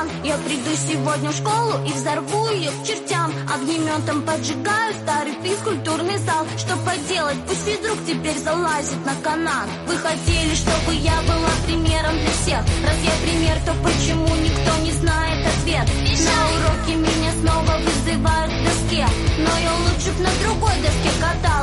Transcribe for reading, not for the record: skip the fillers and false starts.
план. Я приду сегодня в школу и взорву ее к чертям. Огнеметом поджигаю старый физкультурный зал. Что поделать, пусть физрук теперь залазит на канат. Вы хотели, чтобы я была примером для всех. Раз я пример, то почему никто не знает ответ? На уроке меня снова вызывают к доске, но я лучше б на другой доске каталась.